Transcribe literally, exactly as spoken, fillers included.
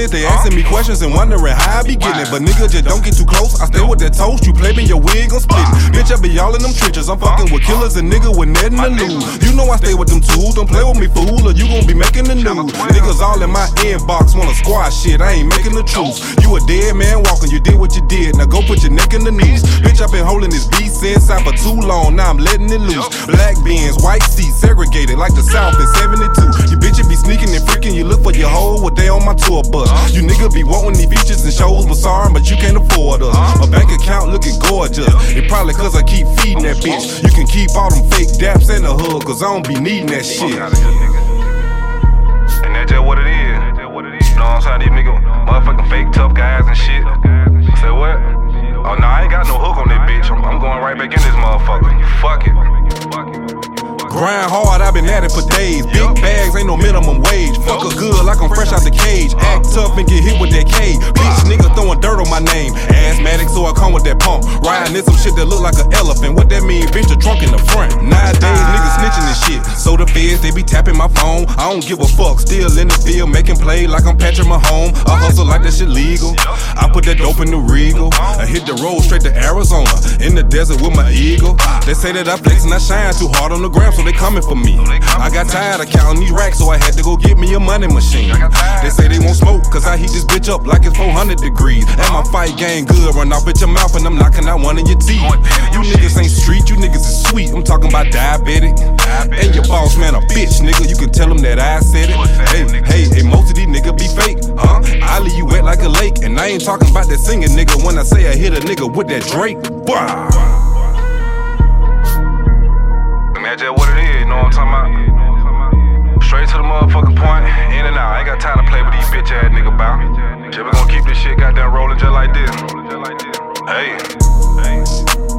it. They asking me questions and wondering how I be getting it. But nigga, just don't get too close. I stay with that toast. You play me, your wig gon' split it. Bitch, I be all in them trenches. I'm fucking with killers and nigga with nothing to lose. You know I stay with them tools. Don't play with me, fool, or you gon' be making the news. Niggas all in my inbox wanna squash shit. I ain't making the truth. You a dead man walking. You did what you did. Now go put your neck in the noose. Bitch, I been holding this beast inside for too long. Now I'm letting it loose. Black beans, white seats, segregated like the South in seventy-two. You bitches be sneaking and freaking. You look for your hoe, what they on my tour bus. You nigga be wanting these features and shows, but sorry, but you can't afford us. My bank account looking gorgeous. It probably cause I keep feeding that bitch. You can keep all them fake daps in the hood, cause I don't be needing that shit. And that's just what it is. You know what I'm saying? These niggas, motherfucking fake tough guys and shit. Say what? Oh, nah, I ain't got no hook on this bitch. I'm, I'm going right back in this motherfucker. Fuck it. Fuck it. Grind hard, I been at it for days. Big bags, ain't no minimum wage. Fuck her good like I'm fresh out the cage. Act tough and get hit with that K. Bitch nigga throwing dirt on my name. Asthmatic, so I come with that pump. Riding in some shit that look like an elephant. What that mean? Bitch, the trunk in the front. Nowadays, niggas snitching and shit. So the feds, they be tapping my phone. I don't give a fuck. Still in the field, making play like I'm Patrick Mahomes. I hustle like that shit legal. I put that dope in the Regal. I hit the road straight to Arizona. In the desert with my eagle. They say that I flex and I shine too hard on the gram, so they coming for me. I got tired of counting these racks, so I had to go get me a money machine. They say they won't smoke, cause I heat this bitch up like it's four hundred degrees. And my fight game good, run off at your mouth and I'm knocking out one of your teeth. You niggas ain't street, you niggas is sweet. I'm talking about diabetic. And your boss man a bitch, nigga, you can tell him that I said it. Hey, hey, hey, most of these niggas be fake, huh? I leave you wet like a lake. And I ain't talking about that singing nigga when I say I hit a nigga with that Drake. Wow. That's just what it is, you know what I'm talking about? Straight to the motherfucking point, in and out. I ain't got time to play with these bitch ass nigga bout. Shit, we gon' keep this shit goddamn rolling just like this. Hey, hey.